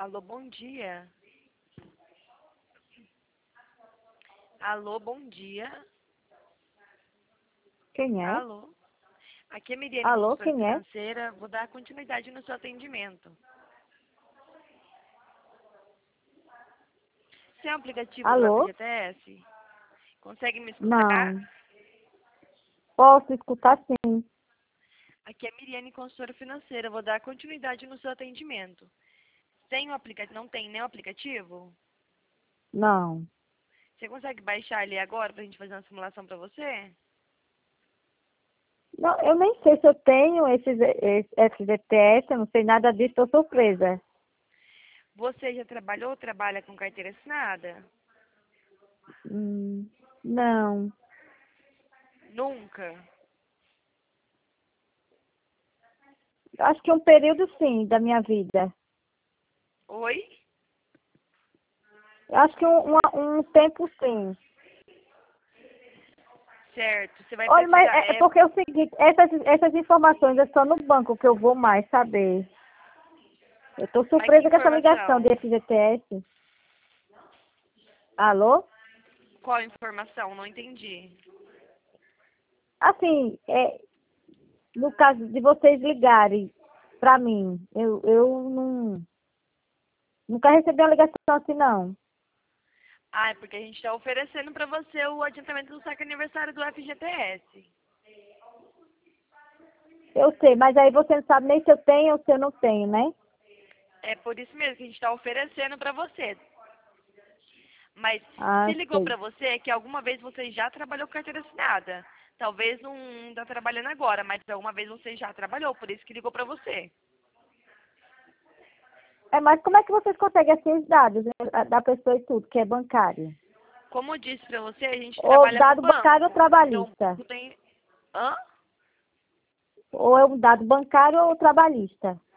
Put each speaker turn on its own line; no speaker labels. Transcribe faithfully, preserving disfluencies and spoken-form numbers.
Alô, bom dia. Alô, bom dia.
Quem é?
Alô. Aqui é Miriane,
Alô,
consultora
quem é?
financeira. Vou dar continuidade no seu atendimento. Você é um aplicativo do
Alô?
F G T S? Consegue me escutar?
Não. Posso escutar sim.
Aqui é Miriane, consultora financeira. Vou dar continuidade no seu atendimento. Tem o aplicativo? Não tem nenhum aplicativo?
Não.
Você consegue baixar ali agora pra gente fazer uma simulação pra você?
Não, eu nem sei se eu tenho esse, esse F G T S, eu não sei nada disso, estou surpresa.
Você já trabalhou ou trabalha com carteira assinada?
Hum, não.
Nunca?
Acho que um período sim da minha vida.
Oi?
Acho que um, uma- um tempo sim.
Certo. Você vai
Olha, mas
precisar...
é é
É,
porque é o seguinte, essas, essas informações é só no banco que eu vou mais saber. Eu estou
mas que
surpresa com essa ligação
informação?
de F G T S. Alô?
Qual informação? Não entendi.
Assim, é, no caso de vocês ligarem para mim, eu, eu não, nunca recebi uma ligação assim, não.
Ah, é porque a gente está oferecendo para você o adiantamento do saque aniversário do F G T S.
Eu sei, mas aí você não sabe nem se eu tenho ou se eu não tenho, né?
É por isso mesmo que a gente está oferecendo para você. Mas se
Ah,
ligou
sei.
para você é que alguma vez você já trabalhou com carteira assinada. Talvez não está trabalhando agora, mas alguma vez você já trabalhou, por isso que ligou para você.
É, mas como é que vocês conseguem assim os dados, né, da pessoa e tudo, que é bancário?
Como eu disse para você, a gente
Ou
trabalha com
dado bancário ou
banco. Então, o
trabalhista?
banco tem... Hã?
Ou é um dado bancário ou trabalhista?